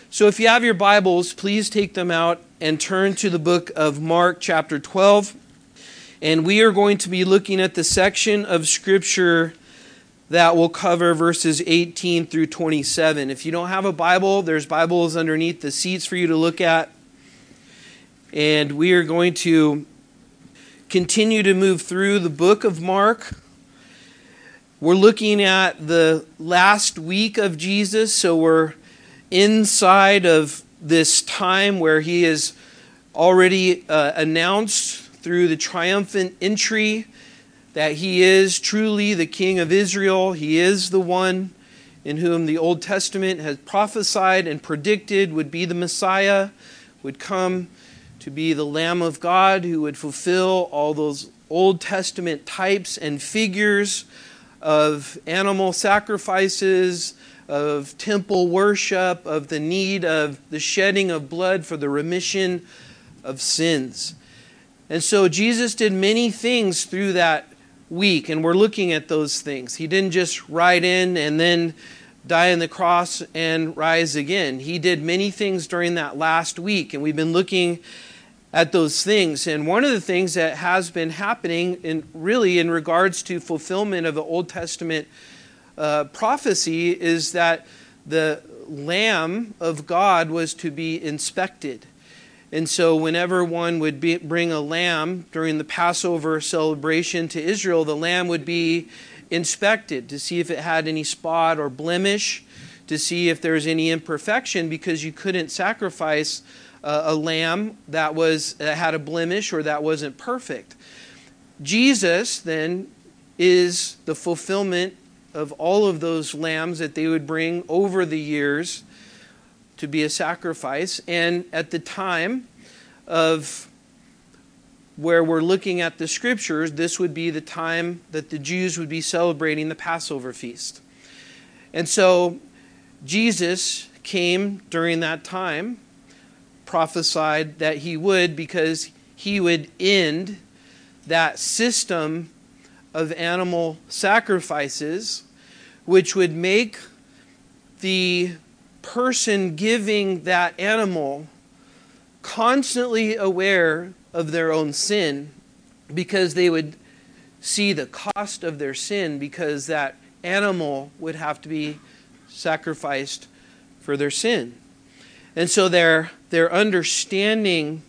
So if you have your Bibles, please take them out and turn to the book of Mark chapter 12. And we are going to be looking at the section of Scripture that will cover verses 18 through 27. If you don't have a Bible, there's Bibles underneath the seats for you to look at. And we are going to continue to move through the book of Mark. We're looking at the last week of Jesus, so we're inside of this time where he is already announced through the triumphant entry that he is truly the King of Israel. He is the one in whom the Old Testament has prophesied and predicted would be the Messiah, would come to be the Lamb of God who would fulfill all those Old Testament types and figures of animal sacrifices, of temple worship, of the need of the shedding of blood for the remission of sins. And so Jesus did many things through that week, and we're looking at those things. He didn't just ride in and then die on the cross and rise again. He did many things during that last week, and we've been looking at those things. And one of the things that has been happening in regards to fulfillment of the Old Testament prophecy is that the Lamb of God was to be inspected. And so whenever one would bring a lamb during the Passover celebration to Israel, the lamb would be inspected to see if it had any spot or blemish, to see if there's any imperfection, because you couldn't sacrifice a lamb that had a blemish or that wasn't perfect. Jesus then is the fulfillment of all of those lambs that they would bring over the years to be a sacrifice. And at the time of where we're looking at the Scriptures, this would be the time that the Jews would be celebrating the Passover feast. And so Jesus came during that time, prophesied that he would, because he would end that system of animal sacrifices, which would make the person giving that animal constantly aware of their own sin, because they would see the cost of their sin, because that animal would have to be sacrificed for their sin. And so their understanding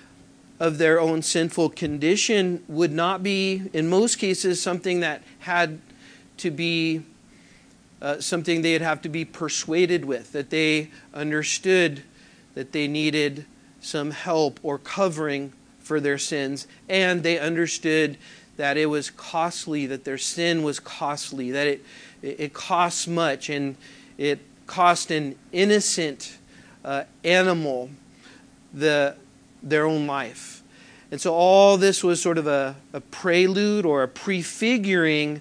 of their own sinful condition would not be, in most cases, something that had to be something they'd have to be persuaded with, that they understood that they needed some help or covering for their sins, and they understood that it was costly, that their sin was costly, that it costs much, and it cost an innocent animal their own life. And so all this was sort of a prelude or a prefiguring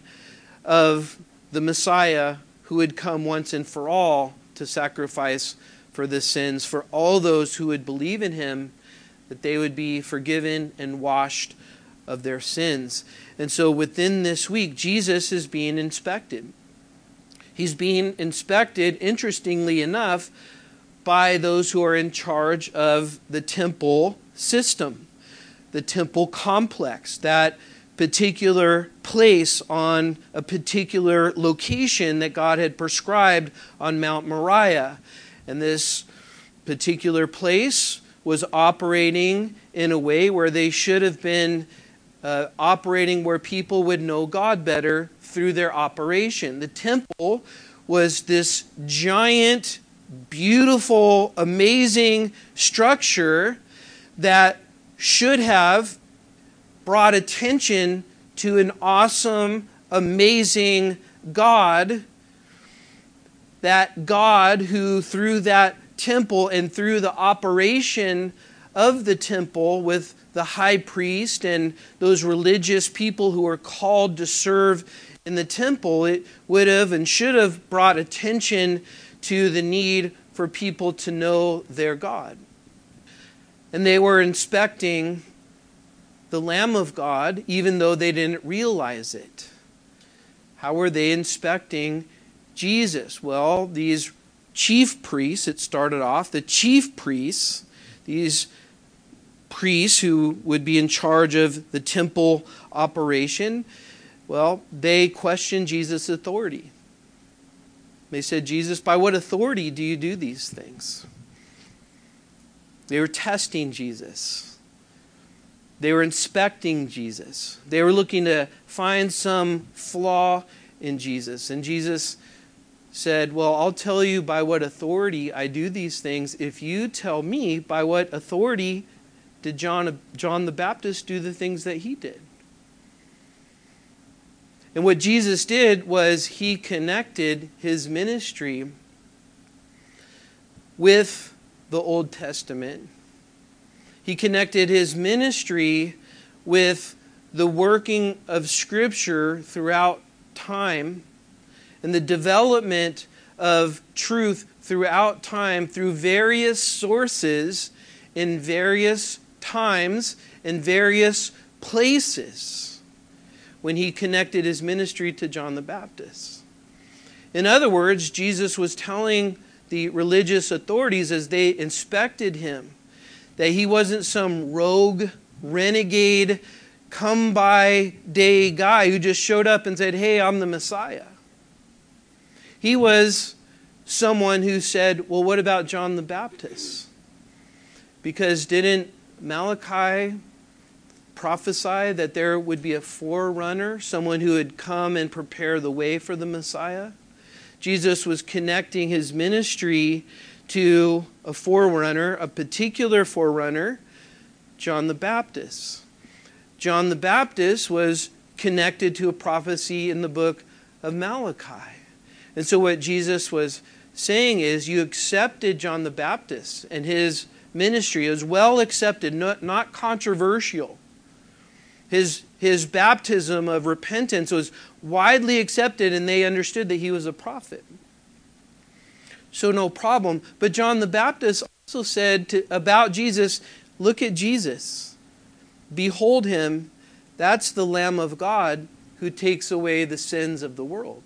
of the Messiah who would come once and for all to sacrifice for the sins for all those who would believe in him, that they would be forgiven and washed of their sins. And so within this week, Jesus is being inspected. He's being inspected, interestingly enough, by those who are in charge of the temple system, the temple complex, that particular place on a particular location that God had prescribed on Mount Moriah. And this particular place was operating in a way where they should have been operating where people would know God better through their operation. The temple was this giant, beautiful, amazing structure that should have brought attention to an awesome, amazing God. That God who, through that temple and through the operation of the temple with the high priest and those religious people who were called to serve in the temple, it would have and should have brought attention to the need for people to know their God. And they were inspecting the Lamb of God, even though they didn't realize it. How were they inspecting Jesus? Well, these chief priests, it started off, the chief priests, these priests who would be in charge of the temple operation, well, they questioned Jesus' authority. They said, Jesus, by what authority do you do these things? They were testing Jesus. They were inspecting Jesus. They were looking to find some flaw in Jesus. And Jesus said, well, I'll tell you by what authority I do these things if you tell me by what authority did John the Baptist do the things that he did. And what Jesus did was he connected his ministry with the Old Testament. He connected his ministry with the working of Scripture throughout time and the development of truth throughout time through various sources in various times and various places when he connected his ministry to John the Baptist. In other words, Jesus was telling the religious authorities as they inspected him that he wasn't some rogue, renegade, come-by-day guy who just showed up and said, hey, I'm the Messiah. He was someone who said, well, what about John the Baptist? Because didn't Malachi prophesy that there would be a forerunner, someone who would come and prepare the way for the Messiah? Jesus was connecting his ministry to a forerunner, a particular forerunner, John the Baptist. John the Baptist was connected to a prophecy in the book of Malachi. And so what Jesus was saying is, you accepted John the Baptist and his ministry is well accepted, not controversial. His baptism of repentance was widely accepted, and they understood that he was a prophet. So no problem. But John the Baptist also said about Jesus, look at Jesus. Behold him. That's the Lamb of God who takes away the sins of the world.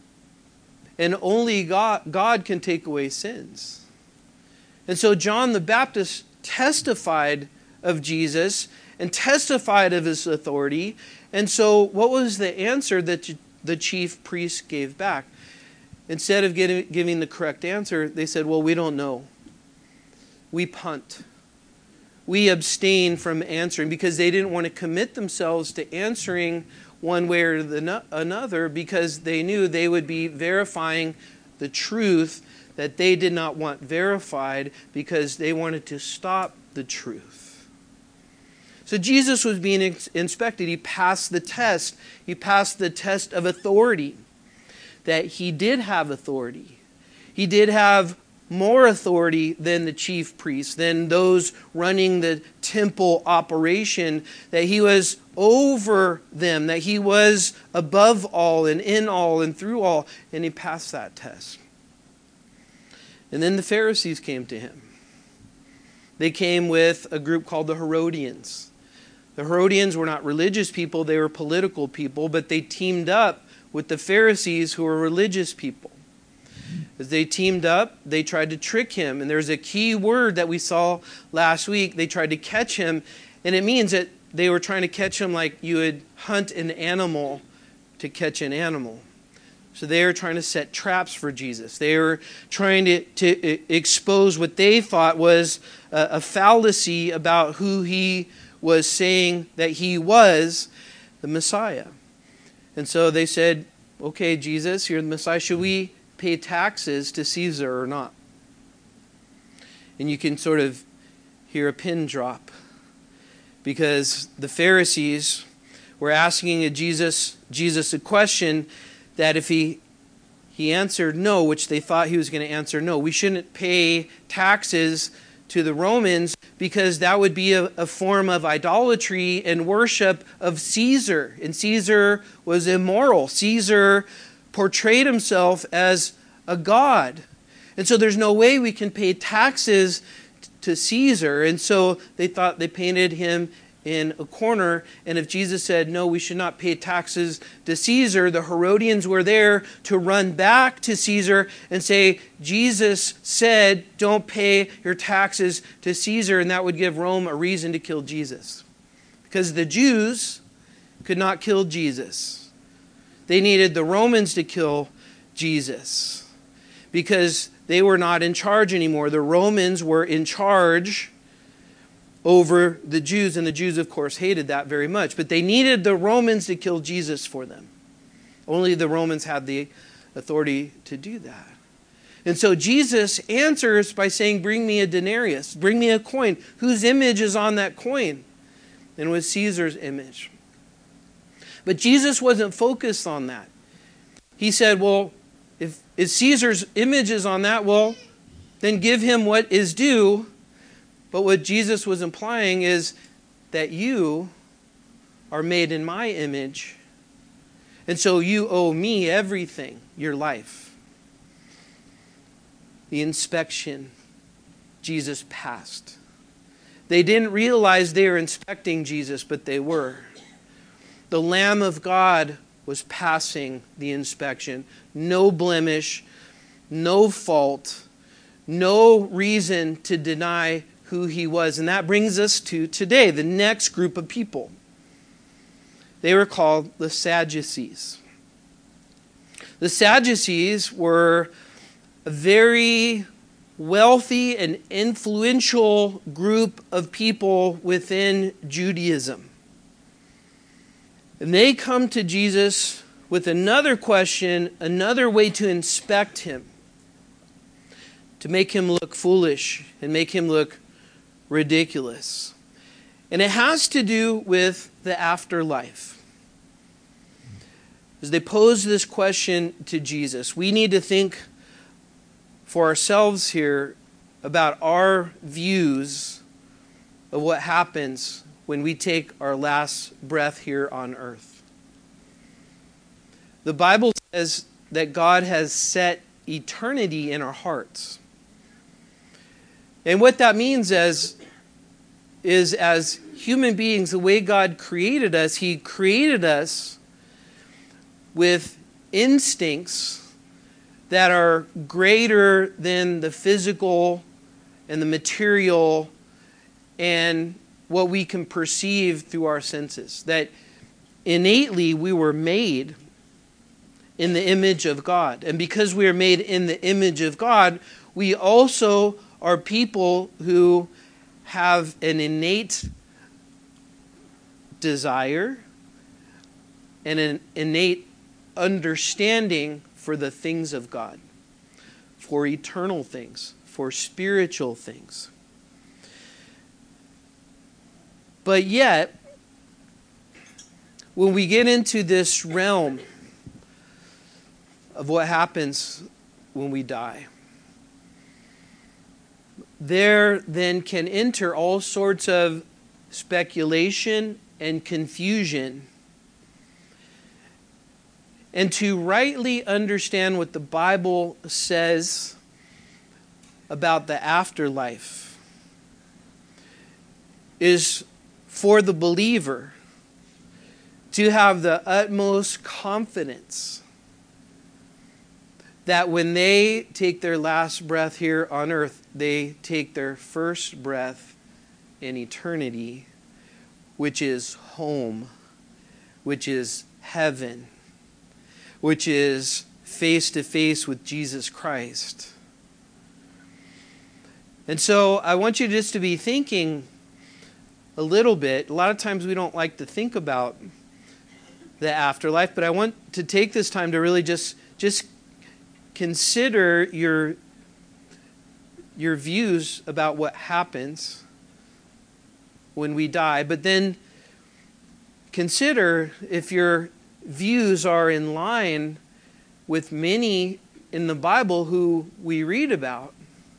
And only God can take away sins. And so John the Baptist testified of Jesus and testified of his authority. And so what was the answer that the chief priests gave back? Instead of giving the correct answer, they said, well, we don't know. We punt. We abstain from answering because they didn't want to commit themselves to answering one way or another because they knew they would be verifying the truth that they did not want verified because they wanted to stop the truth. So Jesus was being inspected. He passed the test. He passed the test of authority, that he did have authority. He did have more authority than the chief priests, than those running the temple operation, that he was over them, that he was above all and in all and through all, and he passed that test. And then the Pharisees came to him. They came with a group called the Herodians. The Herodians were not religious people, they were political people, but they teamed up with the Pharisees who were religious people. As they teamed up, they tried to trick him. And there's a key word that we saw last week. They tried to catch him, and it means that they were trying to catch him like you would hunt an animal to catch an animal. So they were trying to set traps for Jesus. They were trying to expose what they thought was a fallacy about who he was saying that he was, the Messiah. And so they said, okay, Jesus, you're the Messiah. Should we pay taxes to Caesar or not? And you can sort of hear a pin drop because the Pharisees were asking Jesus a question that if he answered no, which they thought he was going to answer no, we shouldn't pay taxes to the Romans because that would be a form of idolatry and worship of Caesar. And Caesar was immoral. Caesar portrayed himself as a god. And so there's no way we can pay taxes to Caesar. And so they thought they painted him in a corner. And if Jesus said, no, we should not pay taxes to Caesar, the Herodians were there to run back to Caesar and say, Jesus said, don't pay your taxes to Caesar. And that would give Rome a reason to kill Jesus. Because the Jews could not kill Jesus. They needed the Romans to kill Jesus. Because they were not in charge anymore. The Romans were in charge over the Jews, and the Jews, of course, hated that very much. But they needed the Romans to kill Jesus for them. Only the Romans had the authority to do that. And so Jesus answers by saying, bring me a denarius, bring me a coin. Whose image is on that coin? And it was Caesar's image. But Jesus wasn't focused on that. He said, well, if Caesar's image is on that, well, then give him what is due. But what Jesus was implying is that you are made in my image, and so you owe me everything, your life. The inspection Jesus passed. They didn't realize they were inspecting Jesus, but they were. The Lamb of God was passing the inspection. No blemish, no fault, no reason to deny who he was. And that brings us to today, the next group of people. They were called the Sadducees. The Sadducees were a very wealthy and influential group of people within Judaism. And they come to Jesus with another question, another way to inspect him, to make him look foolish and make him look ridiculous. And it has to do with the afterlife. As they pose this question to Jesus, we need to think for ourselves here about our views of what happens when we take our last breath here on earth. The Bible says that God has set eternity in our hearts. And what that means is as human beings, the way God created us, He created us with instincts that are greater than the physical and the material and what we can perceive through our senses. That innately we were made in the image of God. And because we are made in the image of God, we also are people who have an innate desire and an innate understanding for the things of God, for eternal things, for spiritual things. But yet, when we get into this realm of what happens when we die, there then can enter all sorts of speculation and confusion. And to rightly understand what the Bible says about the afterlife is for the believer to have the utmost confidence that when they take their last breath here on earth, they take their first breath in eternity, which is home, which is heaven, which is face to face with Jesus Christ. And so I want you just to be thinking a little bit. A lot of times we don't like to think about the afterlife, but I want to take this time to really just consider your views about what happens when we die, but then consider if your views are in line with many in the Bible who we read about,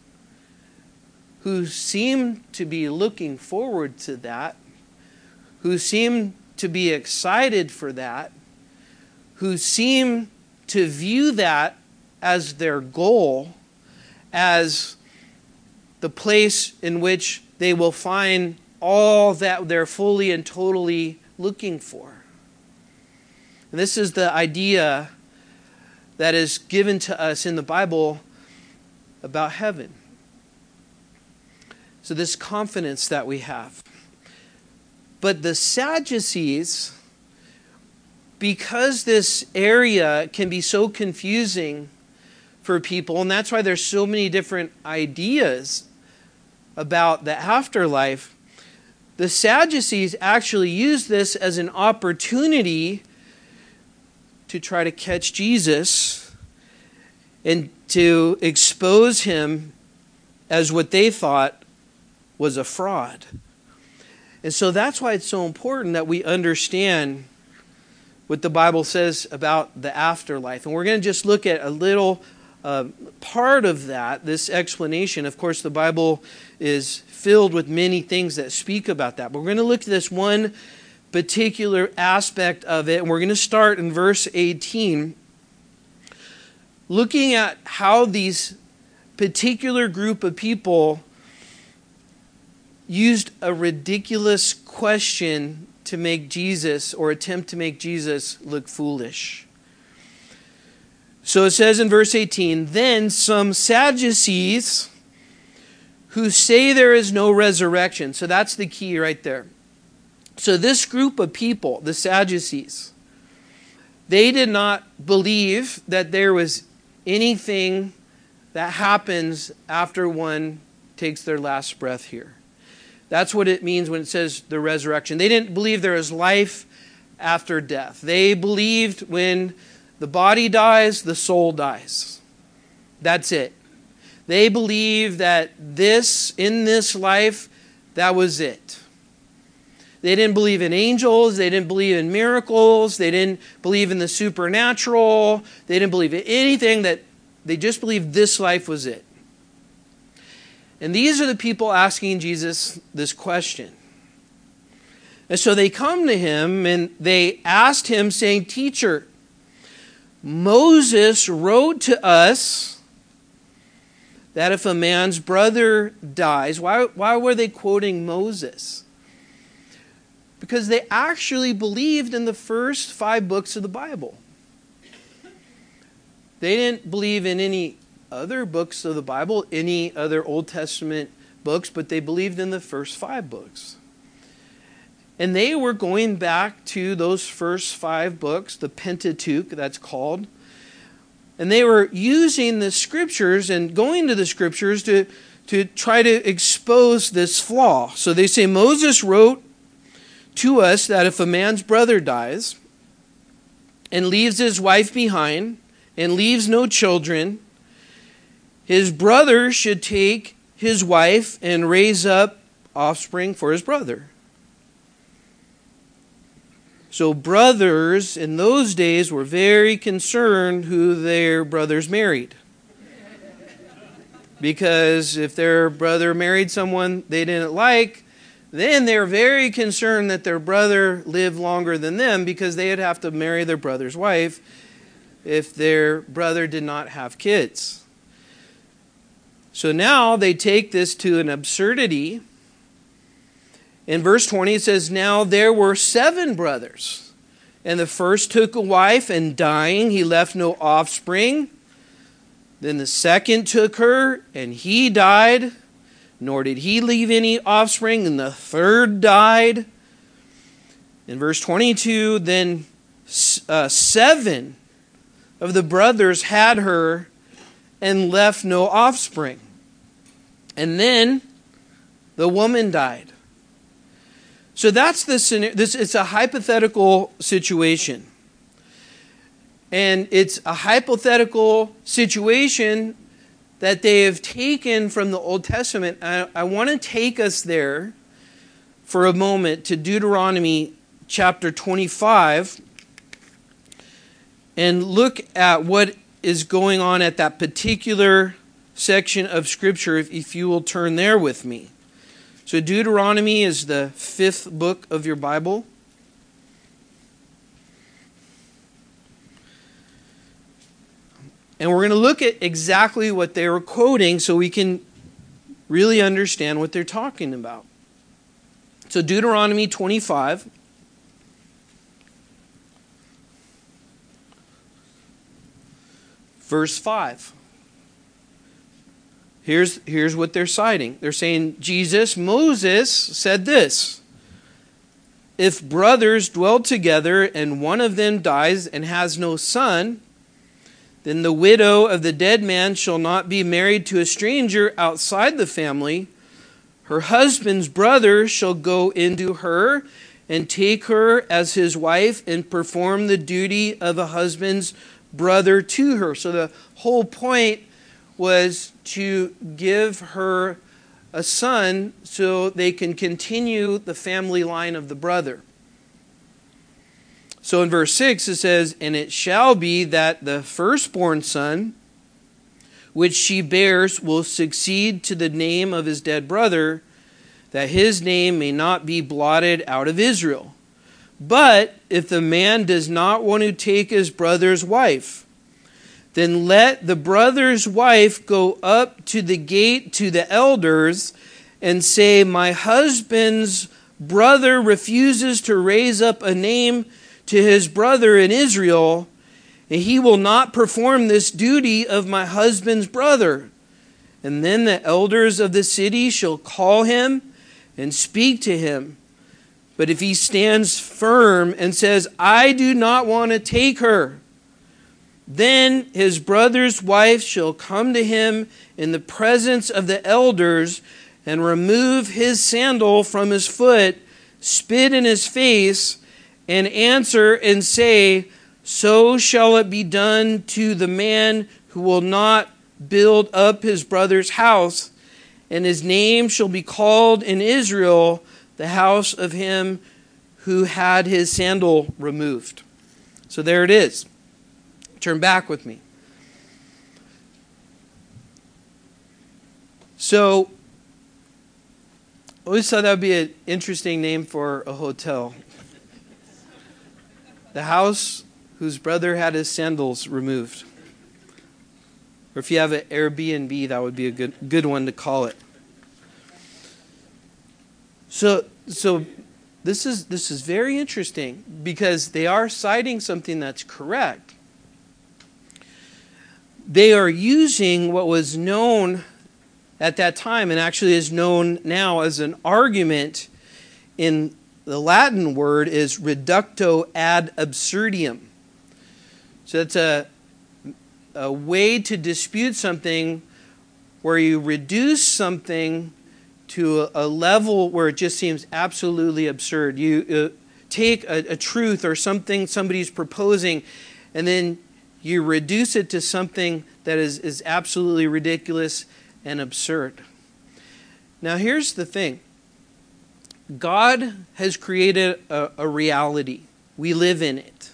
who seem to be looking forward to that, who seem to be excited for that, who seem to view that as their goal, as the place in which they will find all that they're fully and totally looking for. And this is the idea that is given to us in the Bible about heaven. So this confidence that we have. But the Sadducees, because this area can be so confusing for people, and that's why there's so many different ideas about the afterlife, the Sadducees actually use this as an opportunity to try to catch Jesus and to expose him as what they thought was a fraud. And so that's why it's so important that we understand what the Bible says about the afterlife. And we're going to just look at a little part of that, this explanation. Of course, the Bible is filled with many things that speak about that. But we're going to look at this one particular aspect of it. And we're going to start in verse 18, looking at how these particular group of people used a ridiculous question to make Jesus, or attempt to make Jesus, look foolish. So it says in verse 18, "Then some Sadducees who say there is no resurrection." So that's the key right there. So this group of people, the Sadducees, they did not believe that there was anything that happens after one takes their last breath here. That's what it means when it says the resurrection. They didn't believe there is life after death. They believed when the body dies, the soul dies. That's it. They believed that in this life, that was it. They didn't believe in angels. They didn't believe in miracles. They didn't believe in the supernatural. They didn't believe in anything. They just believed this life was it. And these are the people asking Jesus this question. And so they come to him and they asked him, saying, "Teacher, Moses wrote to us that if a man's brother dies," why were they quoting Moses? Because they actually believed in the first 5 books of the Bible. They didn't believe in any other books of the Bible, any other Old Testament books, but they believed in the first 5 books. And they were going back to those first 5 books, the Pentateuch, that's called. And they were using the scriptures and going to the scriptures to try to expose this flaw. So they say, Moses wrote to us that if a man's brother dies and leaves his wife behind and leaves no children, his brother should take his wife and raise up offspring for his brother. So brothers in those days were very concerned who their brothers married. Because if their brother married someone they didn't like, then they're very concerned that their brother lived longer than them, because they'd have to marry their brother's wife if their brother did not have kids. So now they take this to an absurdity. In verse 20 it says, "Now there were 7 brothers, and the first took a wife, and dying he left no offspring. Then the second took her, and he died, nor did he leave any offspring, and the third died." In verse 22, "Then 7 of the brothers had her, and left no offspring. And then the woman died." So that's the scenario. It's a hypothetical situation. And it's a hypothetical situation that they have taken from the Old Testament. I want to take us there for a moment to Deuteronomy chapter 25 and look at what is going on at that particular section of Scripture, if you will turn there with me. So Deuteronomy is the 5th book of your Bible. And we're going to look at exactly what they were quoting so we can really understand what they're talking about. So Deuteronomy 25. Verse 5. Here's what they're citing. They're saying, Moses said this: if brothers dwell together and one of them dies and has no son, then the widow of the dead man shall not be married to a stranger outside the family. Her husband's brother shall go into her and take her as his wife and perform the duty of a husband's brother to her. So the whole point was to give her a son so they can continue the family line of the brother. So in verse 6 it says, and it shall be that the firstborn son which she bears will succeed to the name of his dead brother, that his name may not be blotted out of Israel. But if the man does not want to take his brother's wife, then let the brother's wife go up to the gate to the elders and say, my husband's brother refuses to raise up a name to his brother in Israel, and he will not perform this duty of my husband's brother. And then the elders of the city shall call him and speak to him. But if he stands firm and says, I do not want to take her, then his brother's wife shall come to him in the presence of the elders and remove his sandal from his foot, spit in his face, and answer and say, so shall it be done to the man who will not build up his brother's house, and his name shall be called in Israel the house of him who had his sandal removed. So there it is. Turn back with me. So, I always thought that would be an interesting name for a hotel. The house whose brother had his sandals removed. Or if you have an Airbnb, that would be a good one to call it. So this is very interesting because they are citing something that's correct. They are using what was known at that time and actually is known now as an argument. In the Latin word is reductio ad absurdum. So it's a way to dispute something where you reduce something to a level where it just seems absolutely absurd. You take a truth or something somebody's proposing, and then you reduce it to something that is absolutely ridiculous and absurd. Now here's the thing. God has created a reality. We live in it.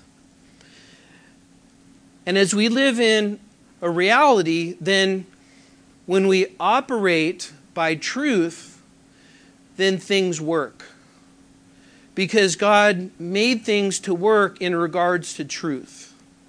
And as we live in a reality, then when we operate by truth, then things work. Because God made things to work in regards to truth.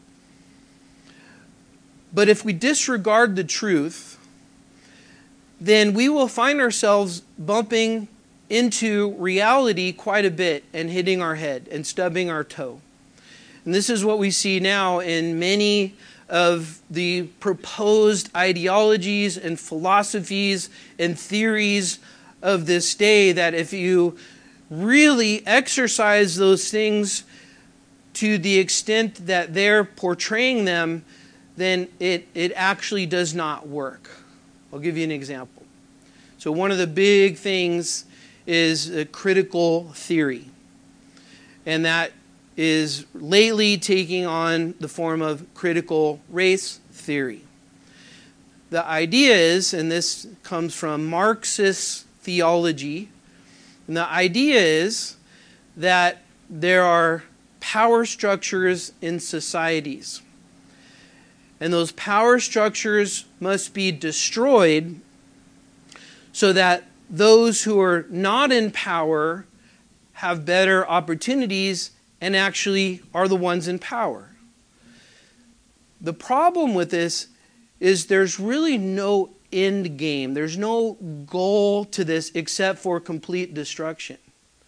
But if we disregard the truth, then we will find ourselves bumping into reality quite a bit and hitting our head and stubbing our toe. And this is what we see now in many of the proposed ideologies and philosophies and theories of this day, that if you really exercise those things to the extent that they're portraying them, then it actually does not work. I'll give you an example. So one of the big things is a critical theory. And that is lately taking on the form of critical race theory. The idea is, and this comes from Marxist theology, and the idea is that there are power structures in societies. And those power structures must be destroyed so that those who are not in power have better opportunities and actually are the ones in power. The problem with this is there's really no end game. There's no goal to this except for complete destruction.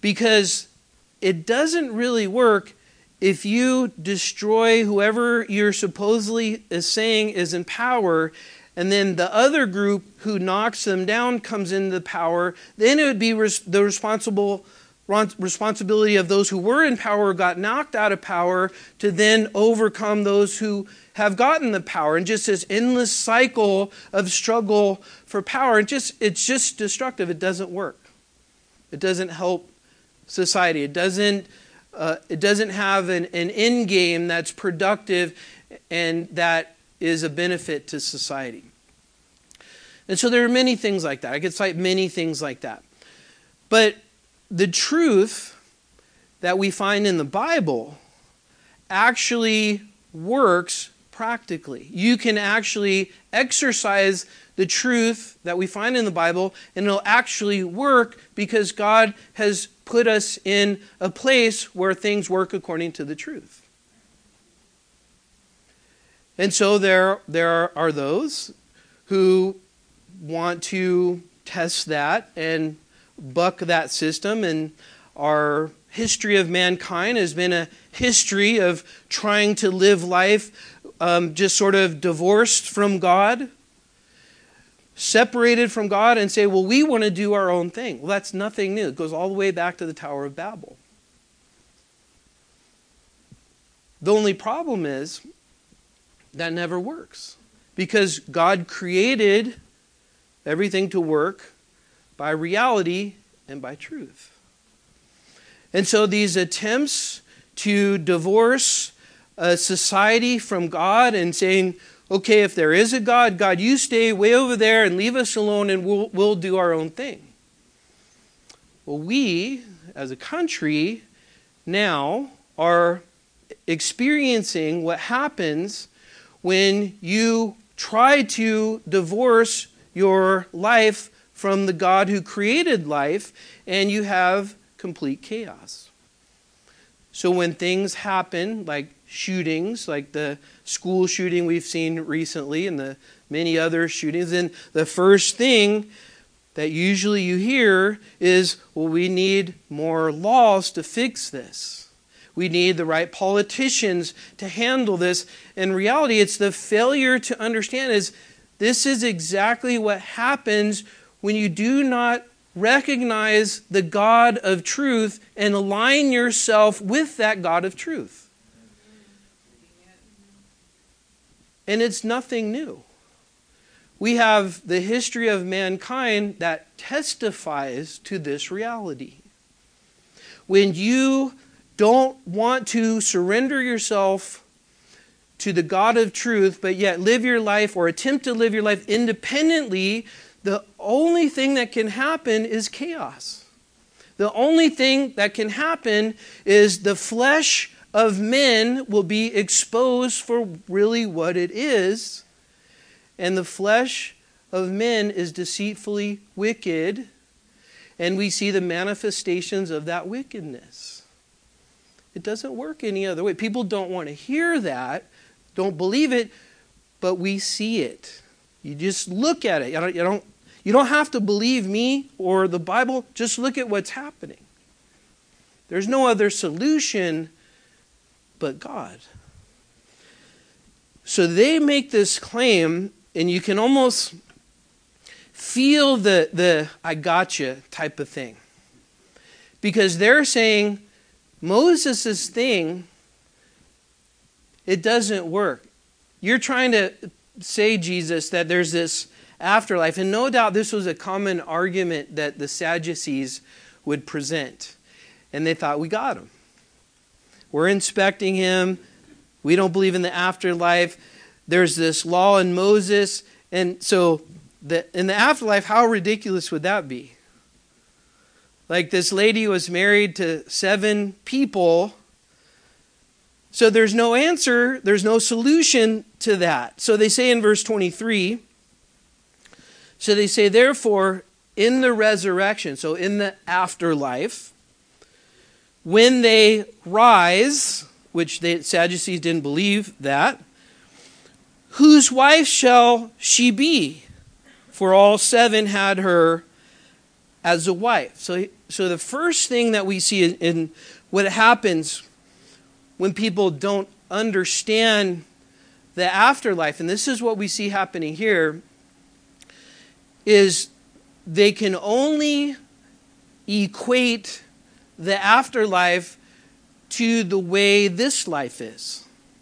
because it doesn't really work if you destroy whoever you're supposedly is saying is in power, and then the other group who knocks them down comes into power. Then it would be the responsibility of those who were in power, got knocked out of power, to then overcome those who have gotten the power. And just this endless cycle of struggle for power. It's just destructive. It doesn't work. It doesn't help society. It doesn't have an end game that's productive and that is a benefit to society. And so there are many things like that. I could cite many things like that. But the truth that we find in the Bible actually works practically. You can actually exercise the truth that we find in the Bible, and it'll actually work because God has put us in a place where things work according to the truth. And so there are those who want to test that and buck that system. And our history of mankind has been a history of trying to live life just sort of divorced from God, separated from God, and say, well, we want to do our own thing. Well, that's nothing new. It goes all the way back to the Tower of Babel. The only problem is that never works, because God created everything to work by reality and by truth. And so these attempts to divorce a society from God and saying, okay, if there is a God, God, you stay way over there and leave us alone and we'll do our own thing. Well, we, as a country, now are experiencing what happens when you try to divorce your life from the God who created life, and you have complete chaos. So when things happen, like shootings, like the school shooting we've seen recently and the many other shootings, then the first thing that usually you hear is, well, we need more laws to fix this. We need the right politicians to handle this. In reality, it's the failure to understand is this is exactly what happens when you do not recognize the God of truth and align yourself with that God of truth. And it's nothing new. We have the history of mankind that testifies to this reality. When you don't want to surrender yourself to the God of truth, but yet live your life or attempt to live your life independently, the only thing that can happen is chaos. The only thing that can happen is the flesh of men will be exposed for really what it is. And the flesh of men is deceitfully wicked. And we see the manifestations of that wickedness. It doesn't work any other way. People don't want to hear that, don't believe it, but we see it. You just look at it. You don't have to believe me or the Bible. Just look at what's happening. There's no other solution but God. So they make this claim, and you can almost feel the I gotcha type of thing. Because they're saying, Moses' thing, it doesn't work. You're trying to say, Jesus, that there's this afterlife. And no doubt this was a common argument that the Sadducees would present. And they thought, we got him. We're inspecting him. We don't believe in the afterlife. There's this law in Moses. And so in the afterlife, how ridiculous would that be? Like this lady was married to 7 people. So there's no answer. There's no solution to that. So they say in verse 23, so they say, therefore, in the resurrection, so in the afterlife, when they rise, which the Sadducees didn't believe that, whose wife shall she be? For all 7 had her as a wife. So the first thing that we see in what happens when people don't understand the afterlife, and this is what we see happening here, is they can only equate the afterlife to the way this life is.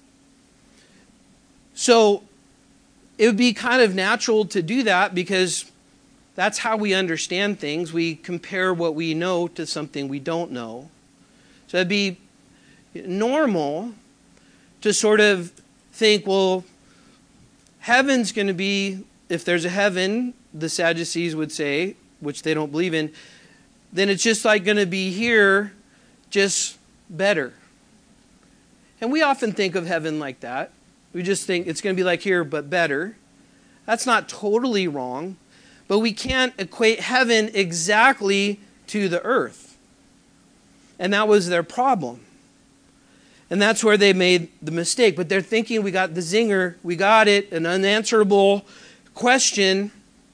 So it would be kind of natural to do that because that's how we understand things. We compare what we know to something we don't know. So it'd be normal to sort of think, well, heaven's going to be, if there's a heaven, the Sadducees would say, which they don't believe in, then it's just like going to be here, just better. And we often think of heaven like that. We just think it's going to be like here, but better. That's not totally wrong. But we can't equate heaven exactly to the earth. And that was their problem. And that's where they made the mistake. But they're thinking we got the zinger, we got it, an unanswerable question.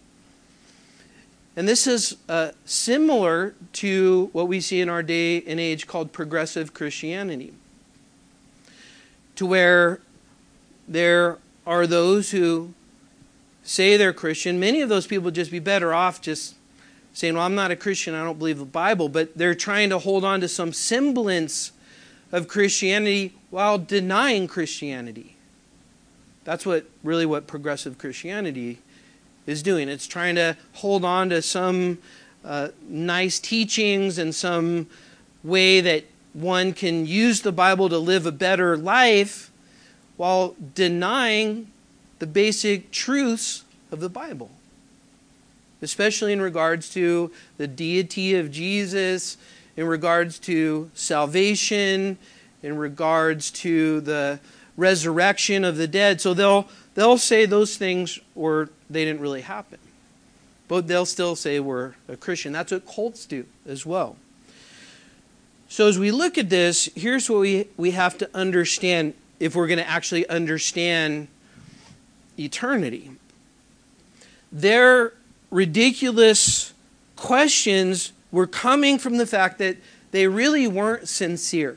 And this is similar to what we see in our day and age called progressive Christianity. To where there are those who say they're Christian. Many of those people would just be better off just saying, well, I'm not a Christian, I don't believe the Bible. But they're trying to hold on to some semblance of Christianity while denying Christianity. That's what progressive Christianity is doing. It's trying to hold on to some nice teachings and some way that one can use the Bible to live a better life while denying the basic truths of the Bible, especially in regards to the deity of Jesus, in regards to salvation, in regards to the resurrection of the dead. So they'll say those things or they didn't really happen. But they'll still say we're a Christian. That's what cults do as well. So as we look at this, here's what we have to understand if we're going to actually understand eternity. Their ridiculous questions were coming from the fact that they really weren't sincere.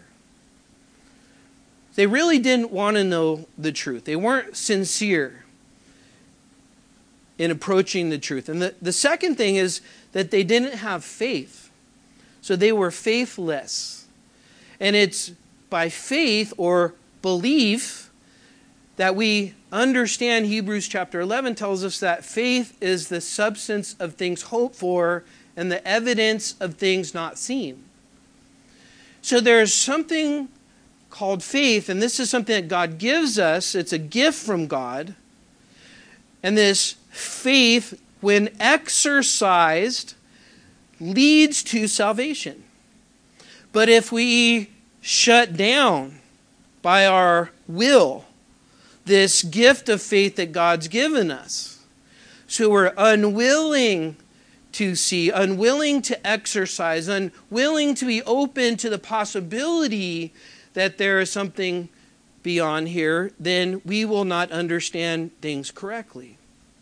They really didn't want to know the truth. They weren't sincere in approaching the truth. And the second thing is that they didn't have faith. So they were faithless. And it's by faith or belief that we understand Hebrews chapter 11 tells us that faith is the substance of things hoped for and the evidence of things not seen. So there's something called faith, and this is something that God gives us. It's a gift from God. And this faith, when exercised, leads to salvation. But if we shut down by our will this gift of faith that God's given us, so we're unwilling to see, unwilling to exercise, unwilling to be open to the possibility that there is something beyond here, then we will not understand things correctly.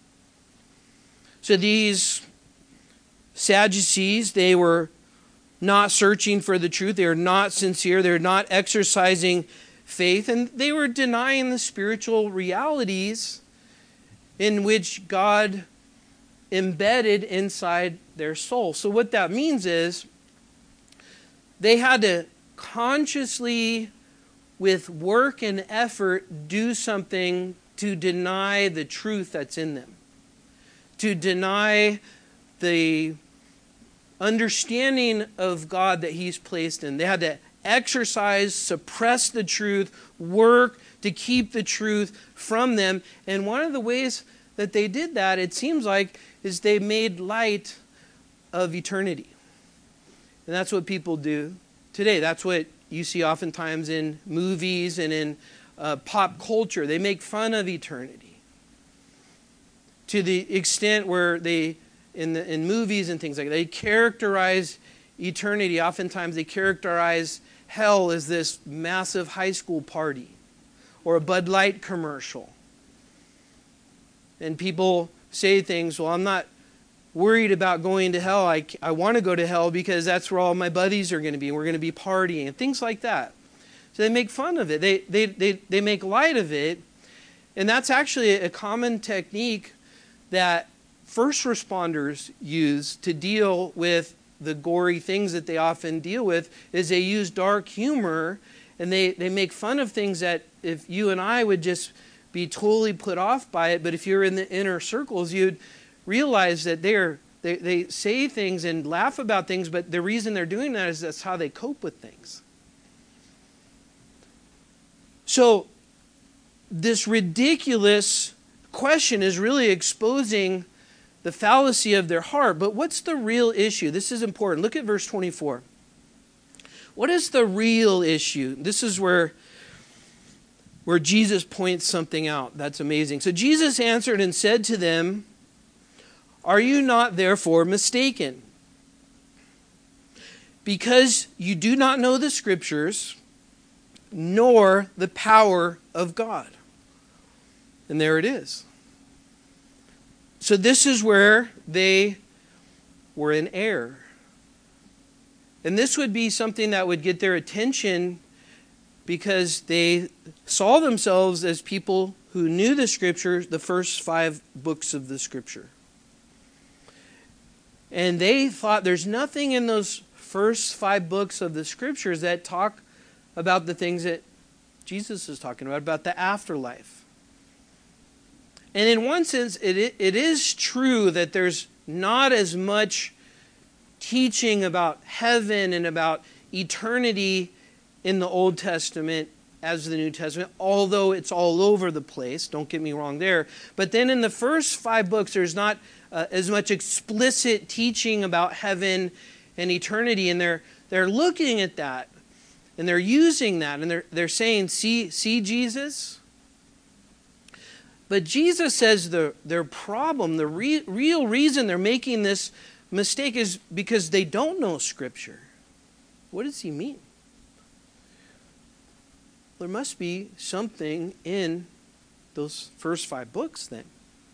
So these Sadducees, they were not searching for the truth. They were not sincere. They were not exercising faith. And they were denying the spiritual realities in which God embedded inside their soul. So what that means is they had to consciously, with work and effort, do something to deny the truth that's in them, to deny the understanding of God that He's placed in. They had to exercise, suppress the truth, work to keep the truth from them. And one of the ways that they did that, it seems like, is they made light of eternity. And that's what people do today. That's what you see oftentimes in movies and in pop culture. They make fun of eternity to the extent where they, in movies and things like that, they characterize eternity. Oftentimes they characterize hell as this massive high school party or a Bud Light commercial. And people say things, well, I'm not worried about going to hell. I want to go to hell because that's where all my buddies are going to be. We're going to be partying and things like that. So they make fun of it. They make light of it. And that's actually a common technique that first responders use to deal with the gory things that they often deal with, is they use dark humor, and they make fun of things that if you and I would just be totally put off by it, but if you're in the inner circles, you'd realize that they say things and laugh about things, but the reason they're doing that is that's how they cope with things. So this ridiculous question is really exposing the fallacy of their heart. But what's the real issue? This is important. Look at verse 24. What is the real issue? This is where Jesus points something out. That's amazing. So Jesus answered and said to them, "Are you not therefore mistaken? Because you do not know the Scriptures, nor the power of God." And there it is. So this is where they were in error. And this would be something that would get their attention because they saw themselves as people who knew the Scriptures, the first 5 books of the Scripture. And they thought there's nothing in those first 5 books of the Scriptures that talk about the things that Jesus is talking about the afterlife. And in one sense, it is true that there's not as much teaching about heaven and about eternity in the Old Testament as the New Testament, although it's all over the place. Don't get me wrong there. But then in the first 5 books, there's not as much explicit teaching about heaven and eternity. And they're looking at that, and they're using that, and they're saying, see Jesus? But Jesus says their problem, the real reason they're making this mistake is because they don't know Scripture. What does he mean? There must be something in those first 5 books then.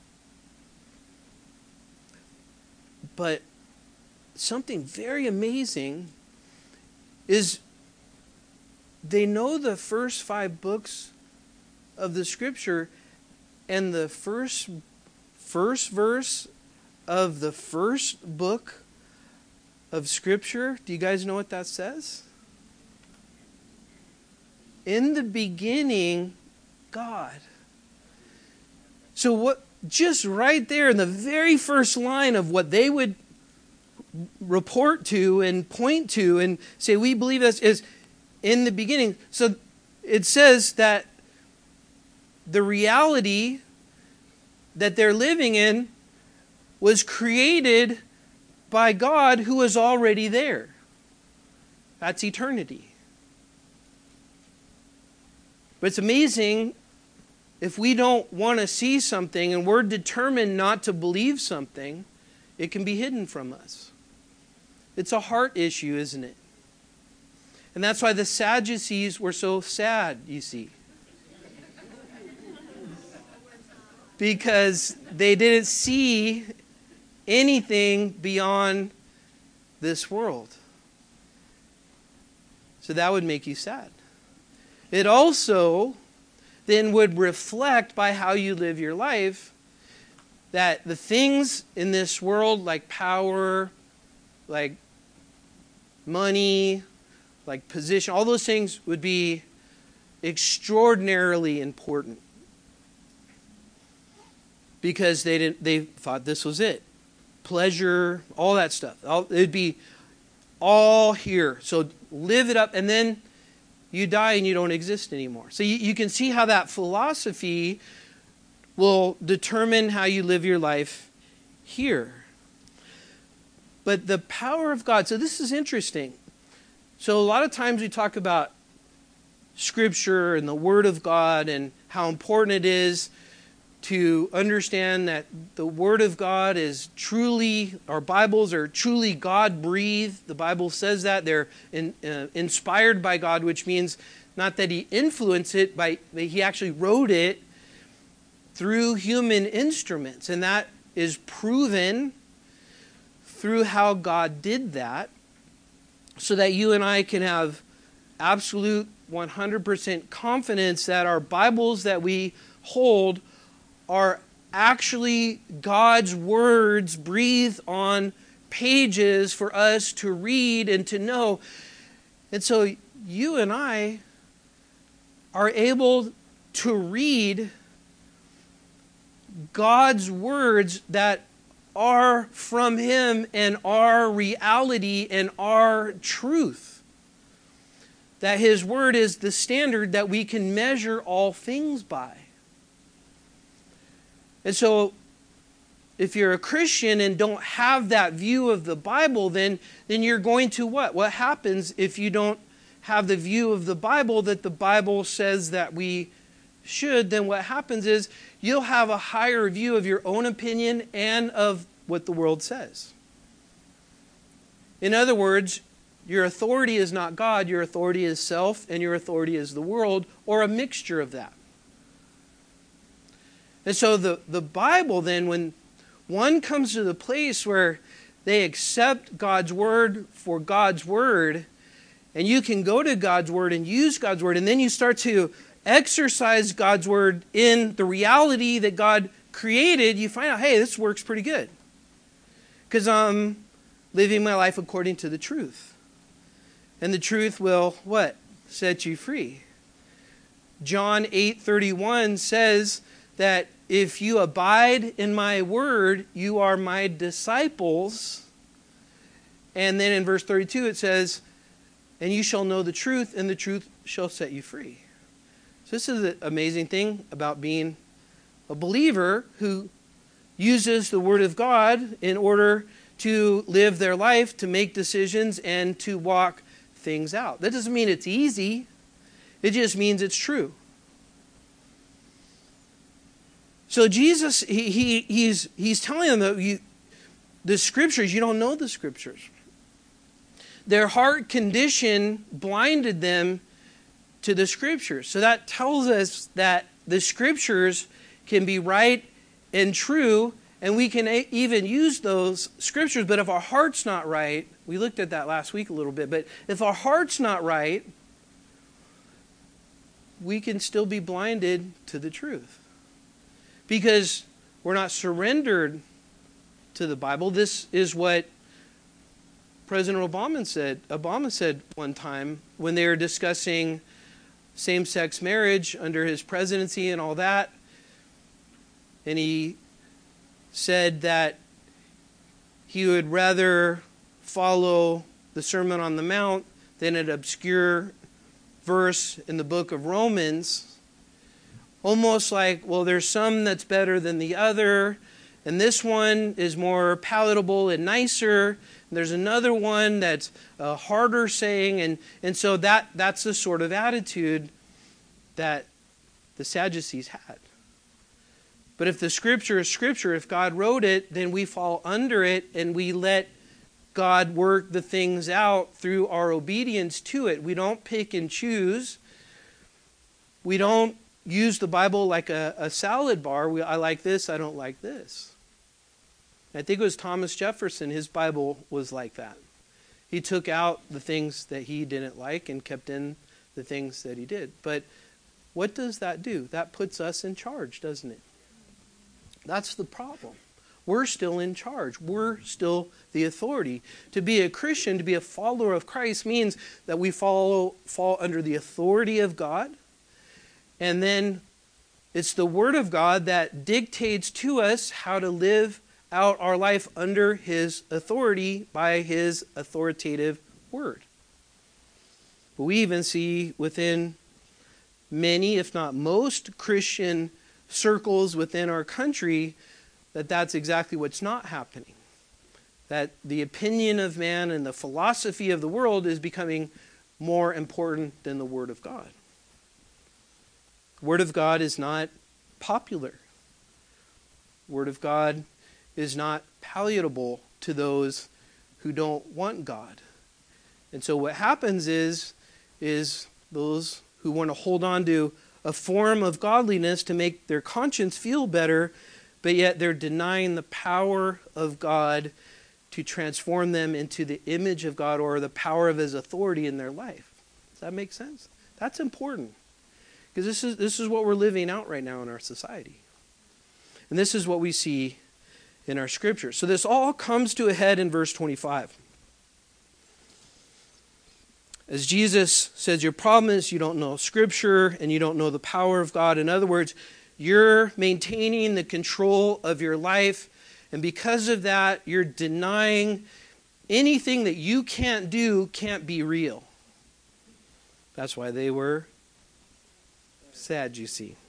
But something very amazing is they know the first 5 books of the Scripture, and the first verse of the first book of Scripture, do you guys know what that says? In the beginning, God. So what? Just right there in the very first line of what they would report to and point to and say, we believe this, is in the beginning. So it says that the reality that they're living in was created by God who was already there. That's eternity. But it's amazing, if we don't want to see something and we're determined not to believe something, it can be hidden from us. It's a heart issue, isn't it? And that's why the Sadducees were so sad, you see. Because they didn't see anything beyond this world. So that would make you sad. It also then would reflect by how you live your life that the things in this world, like power, like money, like position, all those things would be extraordinarily important. Because they thought this was it. Pleasure, all that stuff. It'd be all here. So live it up, and then you die and you don't exist anymore. So you can see how that philosophy will determine how you live your life here. But the power of God, so this is interesting. So a lot of times we talk about Scripture and the Word of God and how important it is to understand that the Word of God is truly, our Bibles are truly God-breathed. The Bible says that. They're inspired by God, which means not that He influenced it, but He actually wrote it through human instruments. And that is proven through how God did that so that you and I can have absolute 100% confidence that our Bibles that we hold are actually God's words breathed on pages for us to read and to know. And so you and I are able to read God's words that are from Him and are reality and are truth. That His Word is the standard that we can measure all things by. And so, if you're a Christian and don't have that view of the Bible, then you're going to what? What happens if you don't have the view of the Bible that the Bible says that we should? Then what happens is you'll have a higher view of your own opinion and of what the world says. In other words, your authority is not God, your authority is self, and your authority is the world, or a mixture of that. And so the Bible then, when one comes to the place where they accept God's Word for God's Word, and you can go to God's Word and use God's Word, and then you start to exercise God's Word in the reality that God created, you find out, hey, this works pretty good. Because I'm living my life according to the truth. And the truth will, what? Set you free. John 8:31 says that if you abide in my word, you are my disciples. And then in verse 32 it says, and you shall know the truth, and the truth shall set you free. So this is the amazing thing about being a believer who uses the Word of God in order to live their life, to make decisions, and to walk things out. That doesn't mean it's easy. It just means it's true. So Jesus, he's telling them that the Scriptures, you don't know the Scriptures. Their heart condition blinded them to the Scriptures. So that tells us that the Scriptures can be right and true, and we can even use those Scriptures. But if our heart's not right, we looked at that last week a little bit, but if our heart's not right, we can still be blinded to the truth. Because we're not surrendered to the Bible. This is what President Obama said one time when they were discussing same-sex marriage under his presidency and all that. And he said that he would rather follow the Sermon on the Mount than an obscure verse in the book of Romans. Almost like, well, there's some that's better than the other, and this one is more palatable and nicer. And there's another one that's a harder saying, and so that's the sort of attitude that the Sadducees had. But if the Scripture is Scripture, if God wrote it, then we fall under it, and we let God work the things out through our obedience to it. We don't pick and choose. We don't use the Bible like a salad bar. I like this, I don't like this. I think it was Thomas Jefferson, his Bible was like that. He took out the things that he didn't like and kept in the things that he did. But what does that do? That puts us in charge, doesn't it? That's the problem. We're still in charge. We're still the authority. To be a Christian, to be a follower of Christ, means that we fall under the authority of God. And then it's the Word of God that dictates to us how to live out our life under His authority by His authoritative Word. But we even see within many, if not most, Christian circles within our country that that's exactly what's not happening. That the opinion of man and the philosophy of the world is becoming more important than the Word of God. The Word of God is not popular. The Word of God is not palatable to those who don't want God. And so what happens is those who want to hold on to a form of godliness to make their conscience feel better, but yet they're denying the power of God to transform them into the image of God or the power of his authority in their life. Does that make sense? That's important. Because this is what we're living out right now in our society. And this is what we see in our scripture. So this all comes to a head in verse 25. As Jesus says, your problem is you don't know scripture and you don't know the power of God. In other words, you're maintaining the control of your life. And because of that, you're denying anything that you can't do can't be real. That's why they were sad, you see.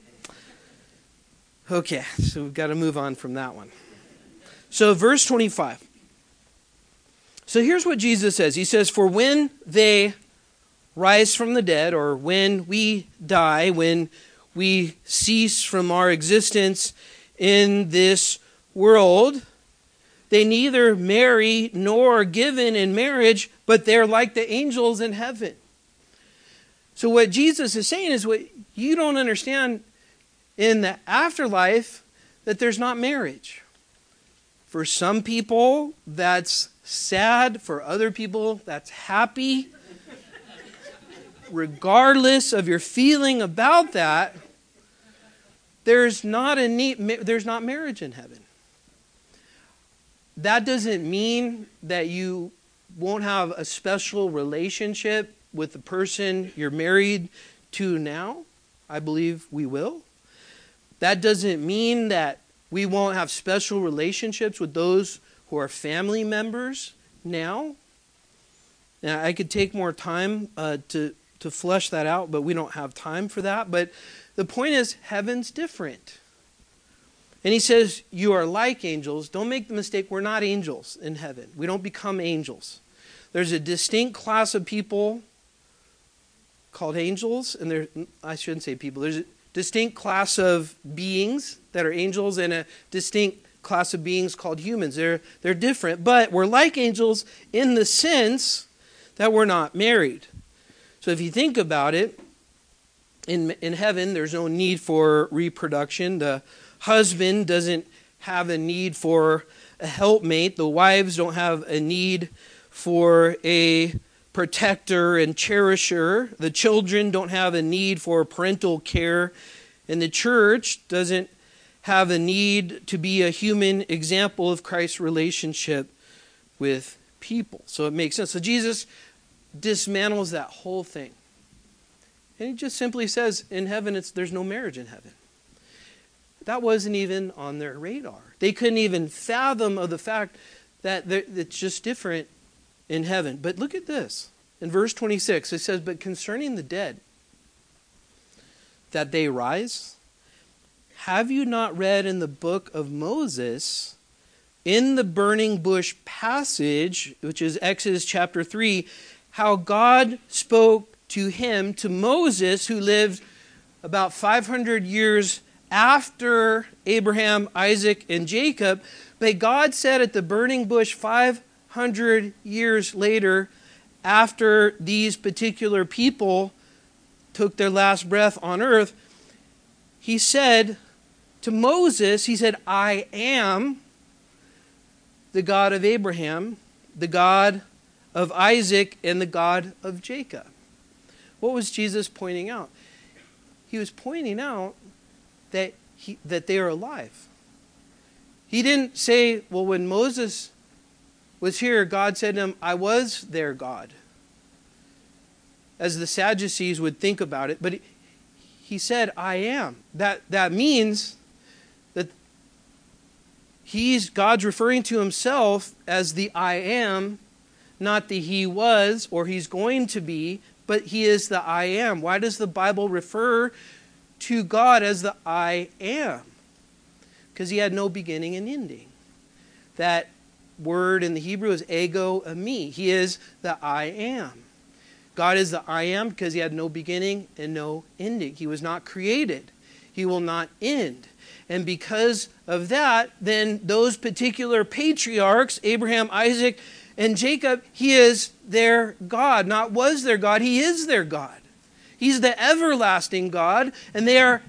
Okay, so we've got to move on from that one. So verse 25. So here's what Jesus says. He says, for when they rise from the dead, or when we die, when we cease from our existence in this world, they neither marry nor are given in marriage, but they're like the angels in heaven. So what Jesus is saying is what you don't understand in the afterlife, that there's not marriage. For some people, that's sad. For other people, that's happy. Regardless of your feeling about that, there's not marriage in heaven. That doesn't mean that you won't have a special relationship with the person you're married to now. I believe we will. That doesn't mean that we won't have special relationships with those who are family members now. Now, I could take more time to flesh that out, but we don't have time for that. But the point is, heaven's different. And he says, you are like angels. Don't make the mistake, we're not angels in heaven. We don't become angels. There's a distinct class of people called angels, and I shouldn't say people. There's a distinct class of beings that are angels and a distinct class of beings called humans. They're different, but we're like angels in the sense that we're not married. So if you think about it, in heaven, there's no need for reproduction. The husband doesn't have a need for a helpmate. The wives don't have a need for a protector and cherisher. The children don't have a need for parental care. And the church doesn't have a need to be a human example of Christ's relationship with people. So it makes sense. So Jesus dismantles that whole thing. And he just simply says, in heaven, there's no marriage in heaven. That wasn't even on their radar. They couldn't even fathom of the fact that it's just different in heaven. But look at this. In verse 26, it says, but concerning the dead, that they rise, have you not read in the book of Moses, in the burning bush passage, which is Exodus chapter 3, how God spoke to him, to Moses, who lived about 500 years after Abraham, Isaac, and Jacob. But God said at the burning bush 500 years later, after these particular people took their last breath on earth, he said to Moses, he said, I am the God of Abraham, the God of Isaac, and the God of Jacob. What was Jesus pointing out? He was pointing out that they are alive. He didn't say, well, when Moses was here, God said to him, I was their God. As the Sadducees would think about it. But he said, I am. That means that God's referring to himself as the I am, not the he was or he's going to be, but he is the I am. Why does the Bible refer to God as the I am? Because he had no beginning and ending. That word in the Hebrew is ego eimi. He is the I am. God is the I am because he had no beginning and no ending. He was not created. He will not end. And because of that, then those particular patriarchs, Abraham, Isaac, and Jacob, he is their God. Not was their God, he is their God. He's the everlasting God, and they are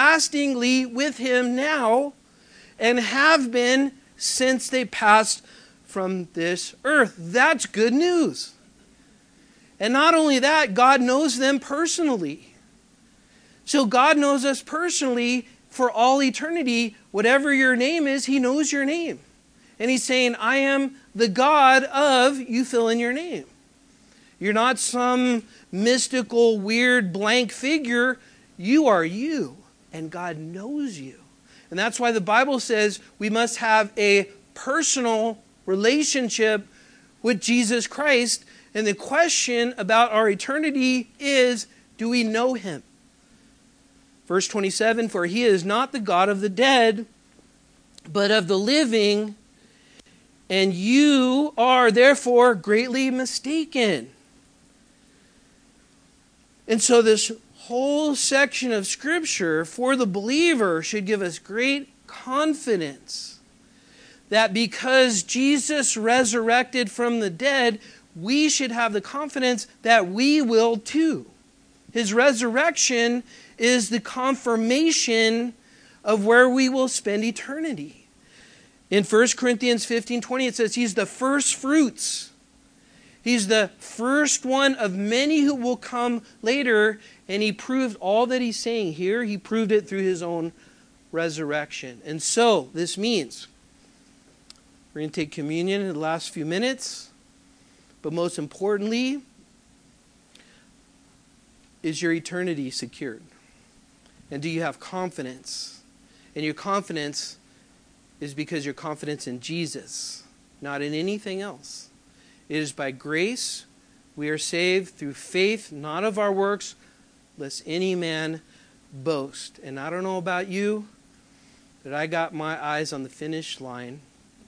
everlastingly with him now and have been since they passed from this earth. That's good news. And not only that, God knows them personally. So God knows us personally for all eternity. Whatever your name is, He knows your name. And He's saying, I am the God of, you fill in your name. You're not some mystical, weird, blank figure. You are you. And God knows you. And that's why the Bible says we must have a personal relationship with Jesus Christ. And the question about our eternity is, do we know Him? Verse 27, for He is not the God of the dead, but of the living, and you are therefore greatly mistaken. And so this whole section of Scripture for the believer should give us great confidence that because Jesus resurrected from the dead, we should have the confidence that we will too. His resurrection is the confirmation of where we will spend eternity. In 1 Corinthians 15:20 it says He's the first fruits. He's the first one of many who will come later, and He proved all that He's saying here. He proved it through His own resurrection. And so this means we're going to take communion in the last few minutes, but most importantly, is your eternity secured? And do you have confidence? And your confidence is because your confidence in Jesus, not in anything else. It is by grace we are saved through faith, not of our works, lest any man boast. And I don't know about you, but I got my eyes on the finish line.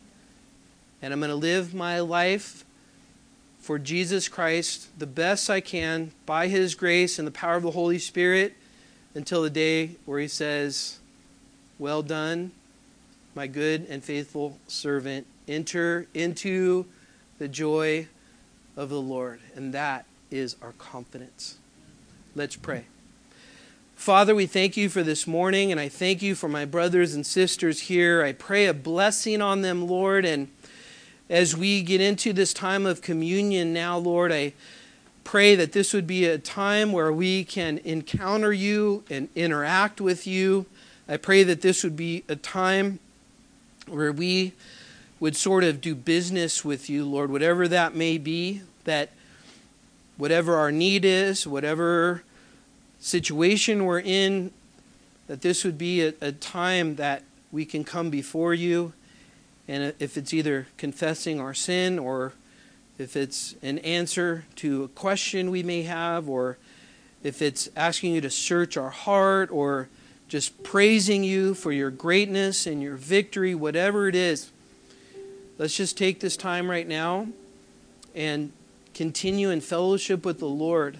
And I'm going to live my life for Jesus Christ the best I can by His grace and the power of the Holy Spirit until the day where He says, well done, my good and faithful servant. Enter into the joy of the Lord. And that is our confidence. Let's pray. Father, we thank You for this morning, and I thank You for my brothers and sisters here. I pray a blessing on them, Lord, and as we get into this time of communion now, Lord, I pray that this would be a time where we can encounter You and interact with You. I pray that this would be a time where we would sort of do business with You, Lord, whatever that may be, that whatever our need is, whatever situation we're in, that this would be a time that we can come before You. And if it's either confessing our sin, or if it's an answer to a question we may have, or if it's asking You to search our heart, or just praising You for Your greatness and Your victory, whatever it is, let's just take this time right now and continue in fellowship with the Lord.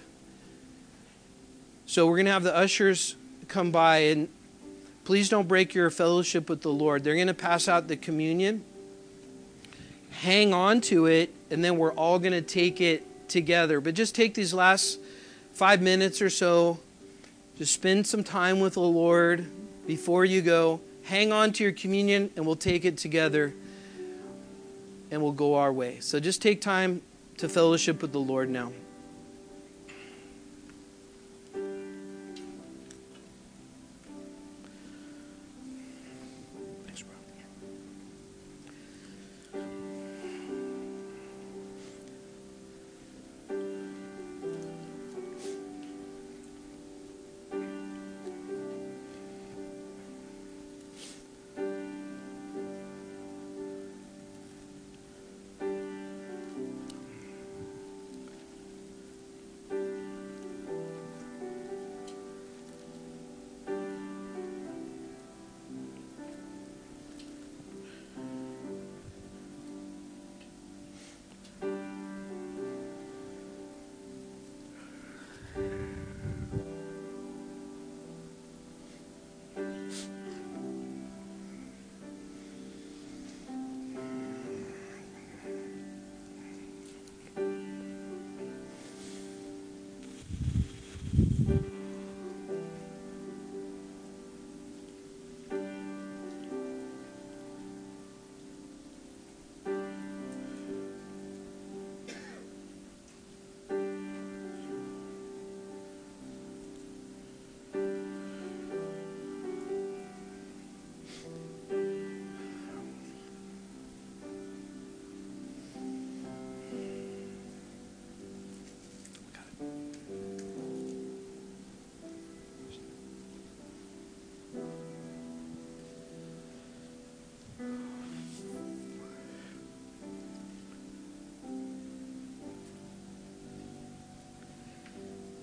So we're going to have the ushers come by, and please don't break your fellowship with the Lord. They're going to pass out the communion. Hang on to it, and then we're all going to take it together. But just take these last 5 minutes or so. Just spend some time with the Lord before you go. Hang on to your communion, and we'll take it together, and we'll go our way. So just take time to fellowship with the Lord now.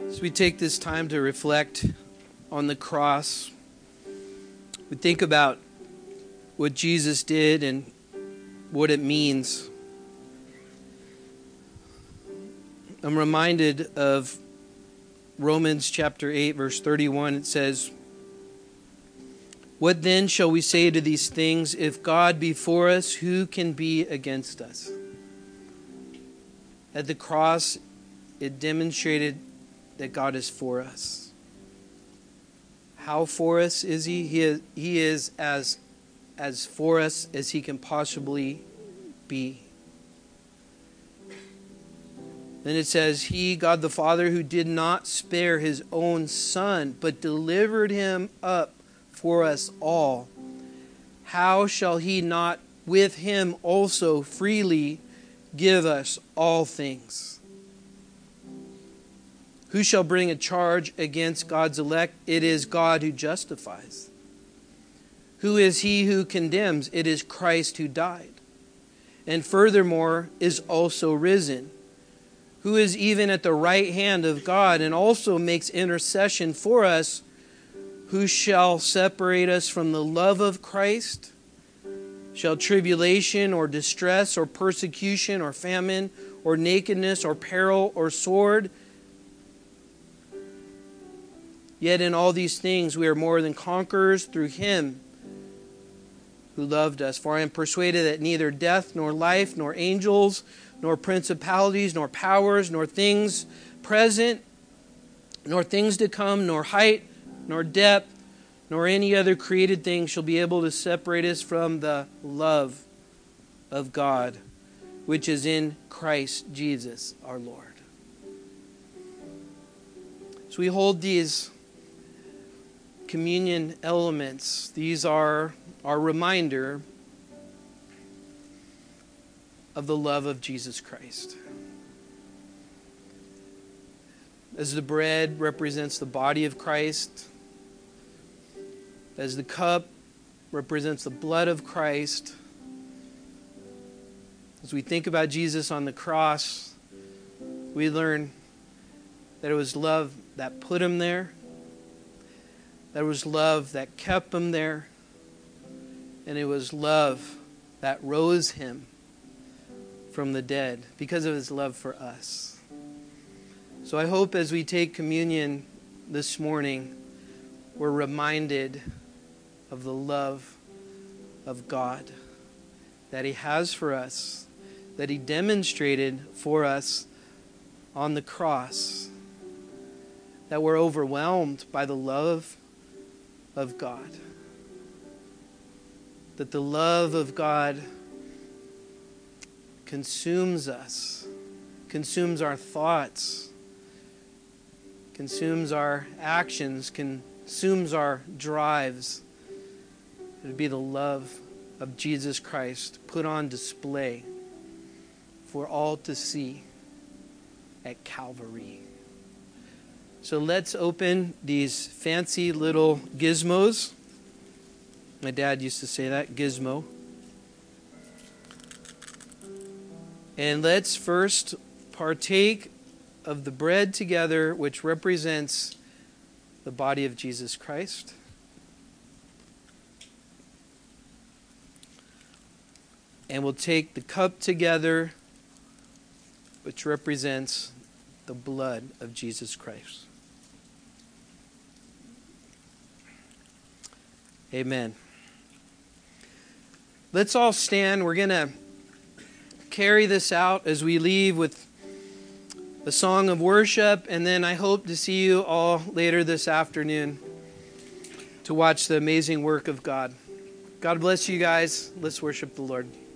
As we take this time to reflect on the cross, we think about what Jesus did and what it means. I'm reminded of Romans chapter 8, verse 31. It says, "What then shall we say to these things? If God be for us, who can be against us?" At the cross, it demonstrated that God is for us. How for us is He? He is as for us as He can possibly be. Then it says, He, God the Father, who did not spare His own Son, but delivered Him up for us all, how shall He not with Him also freely give us all things? Who shall bring a charge against God's elect? It is God who justifies. Who is he who condemns? It is Christ who died, and furthermore is also risen, who is even at the right hand of God and also makes intercession for us. Who shall separate us from the love of Christ? Shall tribulation or distress or persecution or famine or nakedness or peril or sword? Yet in all these things we are more than conquerors through Him who loved us. For I am persuaded that neither death, nor life, nor angels, nor principalities, nor powers, nor things present, nor things to come, nor height, nor depth, nor any other created thing shall be able to separate us from the love of God, which is in Christ Jesus our Lord. So we hold these communion elements. These are our reminder of the love of Jesus Christ. As the bread represents the body of Christ, as the cup represents the blood of Christ, as we think about Jesus on the cross, we learn that it was love that put Him there. There was love that kept Him there. And it was love that rose Him from the dead because of His love for us. So I hope as we take communion this morning, we're reminded of the love of God that He has for us, that He demonstrated for us on the cross, that we're overwhelmed by the love of God. That the love of God consumes us, consumes our thoughts, consumes our actions, consumes our drives. It would be the love of Jesus Christ put on display for all to see at Calvary. So let's open these fancy little gizmos. My dad used to say that, gizmo. And let's first partake of the bread together, which represents the body of Jesus Christ. And we'll take the cup together, which represents the blood of Jesus Christ. Amen. Let's all stand. We're going to carry this out as we leave with a song of worship, and then I hope to see you all later this afternoon to watch the amazing work of God. God bless you guys. Let's worship the Lord.